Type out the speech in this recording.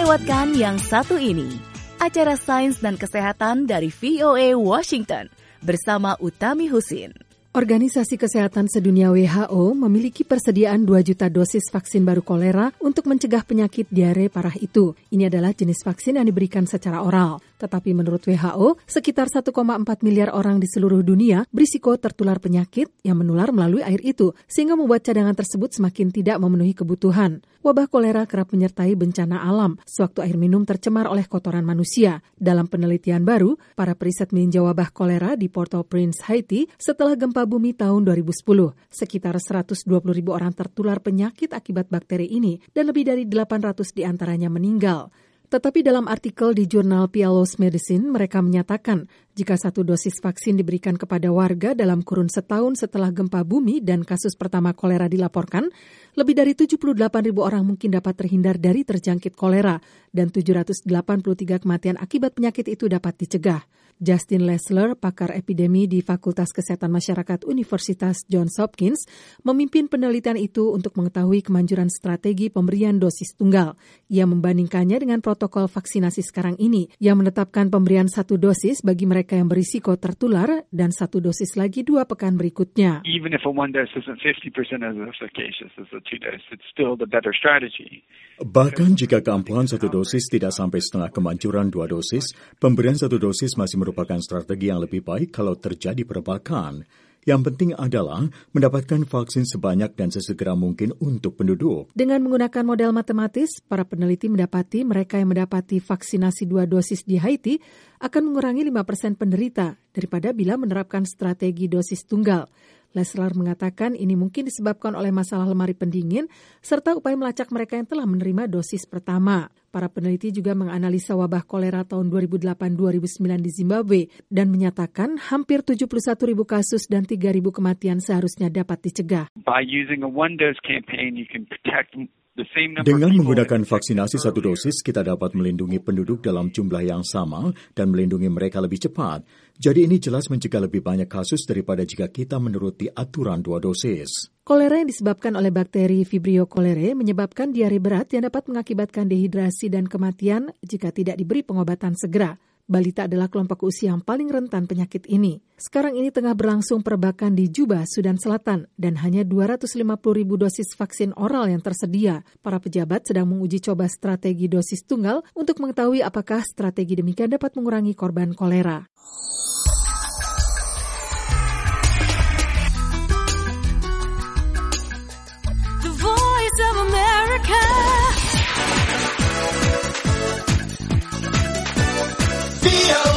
lewatkan yang satu ini. Acara Sains dan Kesehatan dari VOA Washington bersama Utami Husin. Organisasi Kesehatan Sedunia WHO memiliki persediaan 2 juta dosis vaksin baru kolera untuk mencegah penyakit diare parah itu. Ini adalah jenis vaksin yang diberikan secara oral. Tetapi menurut WHO, sekitar 1,4 miliar orang di seluruh dunia berisiko tertular penyakit yang menular melalui air itu, sehingga membuat cadangan tersebut semakin tidak memenuhi kebutuhan. Wabah kolera kerap menyertai bencana alam, sewaktu air minum tercemar oleh kotoran manusia. Dalam penelitian baru, para periset meninjau wabah kolera di Port-au-Prince, Haiti setelah gempa bumi tahun 2010. Sekitar 120.000 orang tertular penyakit akibat bakteri ini dan lebih dari 800 diantaranya meninggal. Tetapi dalam artikel di jurnal PLOS Medicine, mereka menyatakan jika 1 dosis vaksin diberikan kepada warga dalam kurun setahun setelah gempa bumi dan kasus pertama kolera dilaporkan, lebih dari 78.000 orang mungkin dapat terhindar dari terjangkit kolera dan 783 kematian akibat penyakit itu dapat dicegah. Justin Lessler, pakar epidemi di Fakultas Kesehatan Masyarakat Universitas Johns Hopkins, memimpin penelitian itu untuk mengetahui kemanjuran strategi pemberian dosis tunggal. Ia membandingkannya dengan protokol vaksinasi sekarang ini, yang menetapkan pemberian 1 dosis bagi mereka yang berisiko tertular dan 1 dosis lagi 2 pekan berikutnya. Even if a 1 dose isn't 50% as efficacious as a 2 dose, it's still the better strategy. Bahkan jika keampuhan 1 dosis tidak sampai setengah kemanjuran 2 dosis, pemberian 1 dosis masih merupakan strategi yang lebih baik kalau terjadi perebakan. Yang penting adalah mendapatkan vaksin sebanyak dan sesegera mungkin untuk penduduk. Dengan menggunakan model matematis, para peneliti mendapati mereka yang mendapati vaksinasi 2 dosis di Haiti akan mengurangi 5% penderita daripada bila menerapkan strategi dosis tunggal. Lessler mengatakan ini mungkin disebabkan oleh masalah lemari pendingin serta upaya melacak mereka yang telah menerima dosis pertama. Para peneliti juga menganalisa wabah kolera tahun 2008-2009 di Zimbabwe dan menyatakan hampir 71.000 kasus dan 3.000 kematian seharusnya dapat dicegah. By using a 1-dose campaign, you can protect dengan menggunakan vaksinasi 1 dosis, kita dapat melindungi penduduk dalam jumlah yang sama dan melindungi mereka lebih cepat. Jadi ini jelas mencegah lebih banyak kasus daripada jika kita menuruti aturan 2 dosis. Kolera yang disebabkan oleh bakteri Vibrio cholerae menyebabkan diare berat yang dapat mengakibatkan dehidrasi dan kematian jika tidak diberi pengobatan segera. Balita adalah kelompok usia yang paling rentan penyakit ini. Sekarang ini tengah berlangsung perebakan di Juba, Sudan Selatan, dan hanya 250.000 dosis vaksin oral yang tersedia. Para pejabat sedang menguji coba strategi dosis tunggal untuk mengetahui apakah strategi demikian dapat mengurangi korban kolera. The Voice of America. VOA.